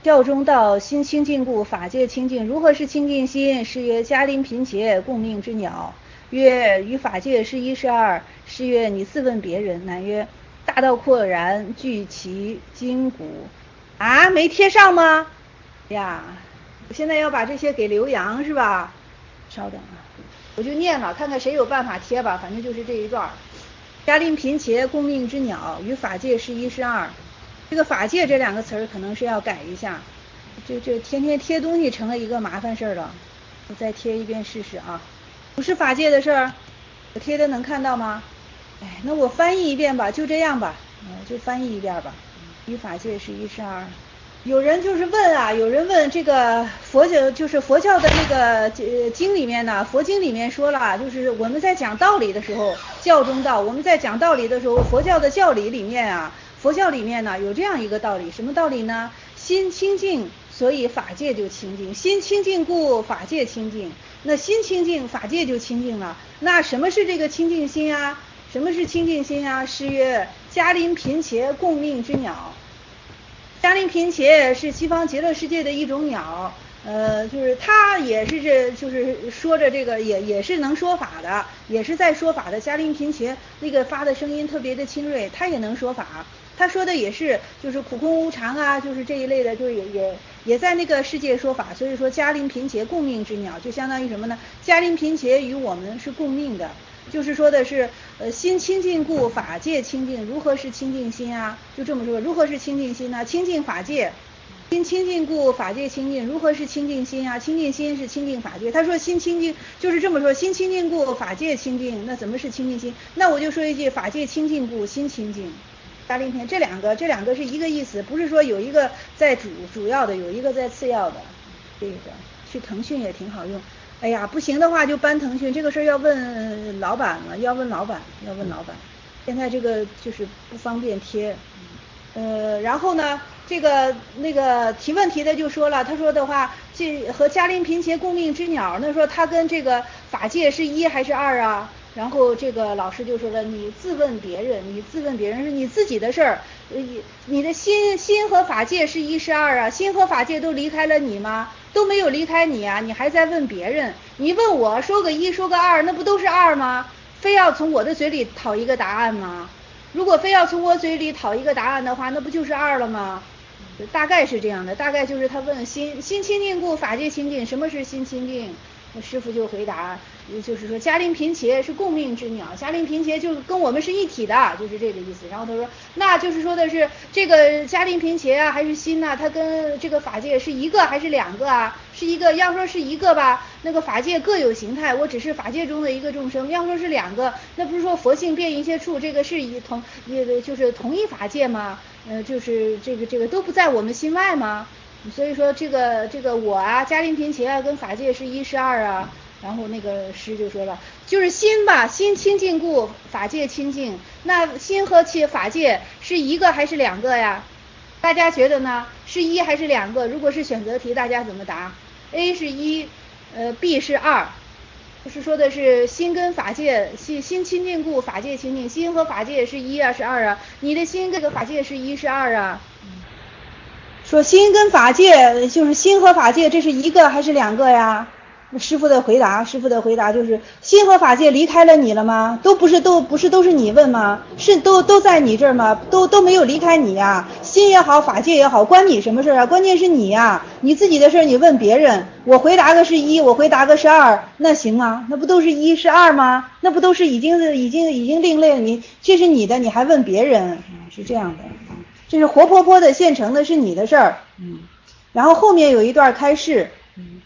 教中道，心清净故，法界清净。如何是清净心？是曰：嘉陵频伽，共命之鸟。曰：与法界是一是二。是曰：你自问别人。乃曰：大道阔然，具其筋骨。啊，没贴上吗？呀，我现在要把这些给刘洋是吧？稍等啊，我就念了，看看谁有办法贴吧。反正就是这一段。嘉陵频伽，共命之鸟，与法界是一是二。这个法界这两个词儿可能是要改一下，这天天贴东西成了一个麻烦事儿了。我再贴一遍试试啊。不是法界的事儿，我贴的能看到吗？哎，那我翻译一遍吧，就这样吧，就翻译一遍吧。与法界是一是二。有人就是问啊，有人问这个佛教，就是佛教的那个经里面呢，佛经里面说了，就是我们在讲道理的时候，教中道，我们在讲道理的时候，佛教的教理里面啊，佛教里面呢有这样一个道理，什么道理呢？心清净，所以法界就清净；心清净故，法界清净。那心清净，法界就清净了。那什么是这个清净心啊？什么是清净心啊？是曰：嘉陵频伽，共命之鸟。嘉陵频伽是西方极乐世界的一种鸟，就是它也是就是说着这个也是能说法的，也是在说法的。嘉陵频伽那个发的声音特别的清锐，它也能说法。他说的也是就是苦空无常啊，就是这一类的，就是也在那个世界说法。所以说嘉陵频伽，共命之鸟，就相当于什么呢？嘉陵频伽与我们是共命的。就是说的是，心清净故，法界清净。如何是清净心啊？就这么说，如何是清净心呢？清净法界，心清净故，法界清净。如何是清净心啊？清净心是清净法界。他说心清净，就是这么说，心清净故，法界清净。那怎么是清净心？那我就说一句，法界清净故，心清净。嘉陵频，这两个是一个意思，不是说有一个在主要的，有一个在次要的。这个去腾讯也挺好用。哎呀，不行的话就搬腾讯，这个事儿要问老板了，要问老板。现在这个就是不方便贴。然后呢，那个提问题的就说了，他说的话，这和嘉陵频伽共命之鸟，那说他跟这个法界是一还是二啊？然后这个老师就说了，你自问别人是你自己的事儿，你的心和法界是一是二啊，心和法界都离开了你吗？都没有离开你啊，你还在问别人。你问我说个一说个二，那不都是二吗？非要从我的嘴里讨一个答案吗？如果非要从我嘴里讨一个答案的话，那不就是二了吗？大概是这样的，大概就是他问心清净故，法界清净。什么是心清净？那师父就回答，就是说嘉陵频伽是共命之鸟，嘉陵频伽就跟我们是一体的，就是这个意思。然后他说，那就是说的是这个嘉陵频伽啊，还是心啊，它跟这个法界是一个还是两个啊？是一个，要说是一个吧，那个法界各有形态，我只是法界中的一个众生。要说是两个，那不是说佛性遍一切处，这个是就是同一法界吗？就是这个都不在我们心外吗？所以说这个我啊，嘉陵频伽啊，跟法界是一是二啊。然后那个师就说了，就是心吧，心清净故，法界清净。那心和法界是一个还是两个呀？大家觉得呢？是一还是两个？如果是选择题，大家怎么答 ？A 是一，B 是二。就是说的是心跟法界，心清净故，法界清净。心和法界是一啊，是二啊？你的心跟这个法界是一是二啊？说心跟法界，就是心和法界，这是一个还是两个呀？师父的回答就是心和法界离开了你了吗？都不是都是你问吗？是都在你这儿吗？都没有离开你呀。心也好，法界也好，关你什么事啊？关键是你呀，你自己的事你问别人，我回答个是一，我回答个是二，那行吗？那不都是一是二吗？那不都是已经另类了？你这是你的，你还问别人，是这样的。这是活泼泼的现成的，是你的事儿。然后后面有一段开示。